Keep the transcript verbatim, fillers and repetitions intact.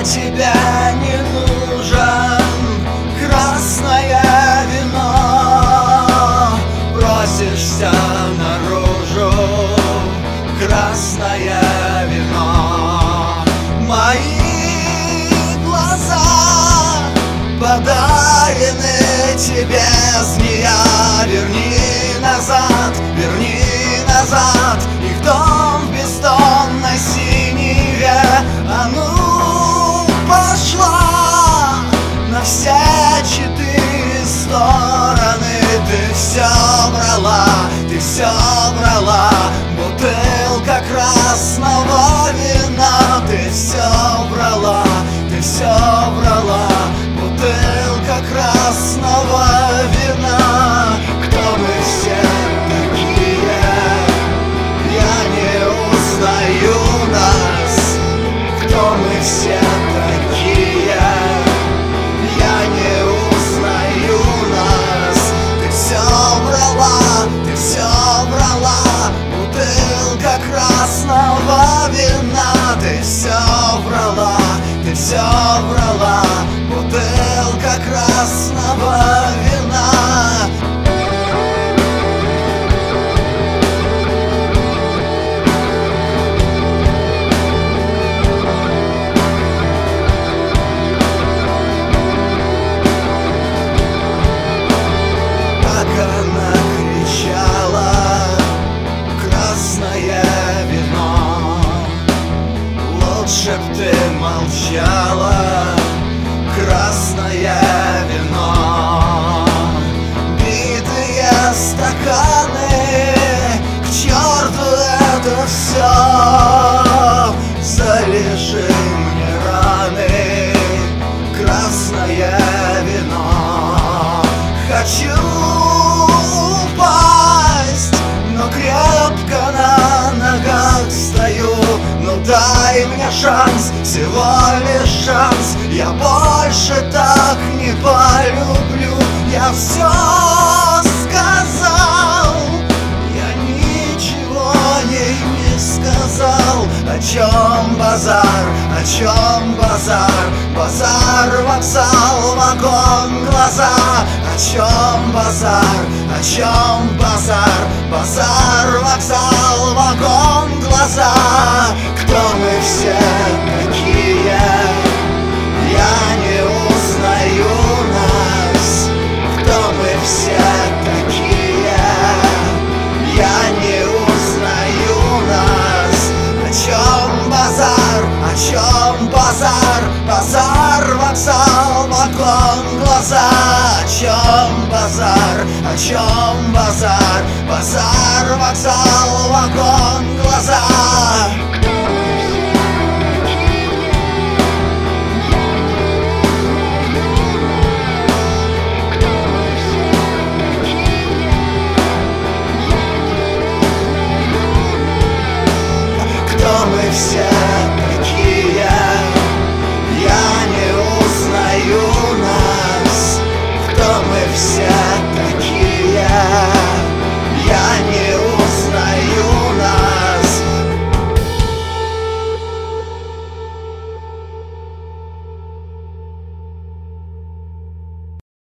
тебе не нужен красное вино. Просишься наружу, красное вино. Мои глаза подарены тебе, змея. Верни назад, верни назад их дом в бездонной синеве. А ну, пошла на все четыре стороны. Ты все брала, ты все брала. Бутылка красного вина. Ты все брала, ты все брала. Бутылка красного вина. Кто мы все такие? Я не узнаю нас. Кто мы все такие? Я не узнаю нас. Ты все брала, ты все брала. Бутылка красного вина. Ты все брала, ты все брала. Бутылка красного вина. Лучше б ты молчала, красное вино. Битые стаканы, к черту это все. Залежи мне раны, красное вино. Хочу упасть, но крепко на ногах стою. Ну дай мне шанс, всего лишь шанс. Я больше так не полюблю. Я все сказал, я ничего ей не сказал. О чем базар, о чем базар? Базар, вокзал, вагон, глаза. О чем базар, о чем базар? Базар, вокзал, вагон, глаза. Кто мы все такие? Я не узнаю нас. Кто мы все такие? Я не узнаю нас. О чем базар, о чем базар? Базар, вокзал, вагон, глаза. О чем базар, о чем базар? Базар, вокзал.